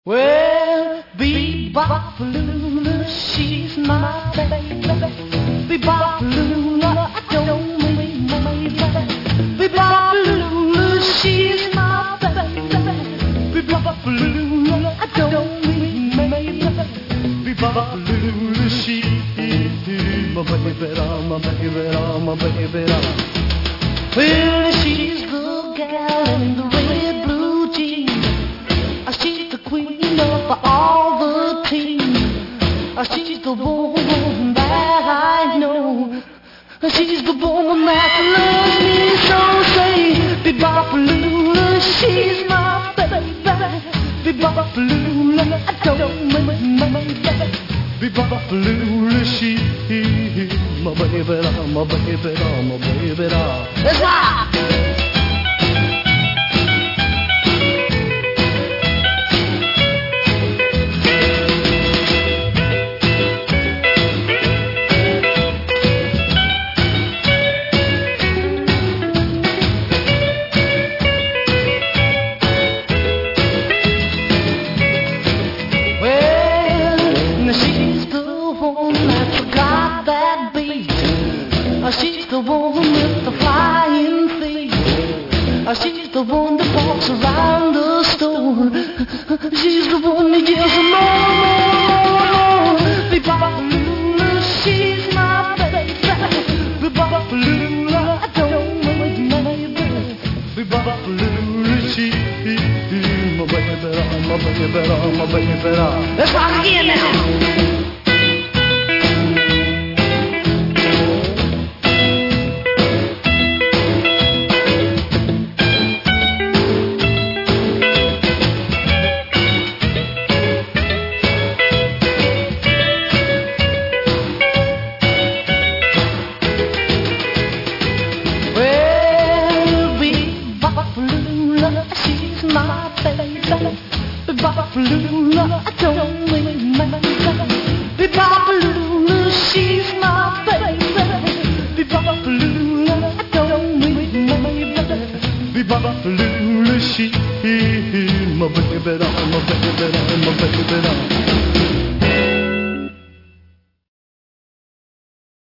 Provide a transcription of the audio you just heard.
Well, Bebop Lula, she's my baby. Bebop Lula, I don't mean my baby. Bebop Lula, she's my baby. Bebop Lula, I don't mean my baby. Bebop Lula, she's my baby, my baby, my baby. Well, she's the gal in the red blue jeans. She's the queen of all the team. She's the woman that I know. She's the woman that loves me so. Say, Bebop Lula, she's my baby. Bebop Lula, I don't mean my baby. Bebop Lula, she's my baby, my baby, my baby. Let's rock! She's the woman with the flying feet. She's the one that walks around the store. She's the one that yells more. Bebop Lula, she's my baby. Bebop Lula, I don't mean my baby. Bebop Lula, she's my baby, my baby, my baby. Let's rock again now. She's my baby. Bebop Lula, I don't mean my baby. Bebop Lula, she's my baby. Bebop Lula, I don't mean my baby. Bebop Lula, she's my baby, my baby, my baby.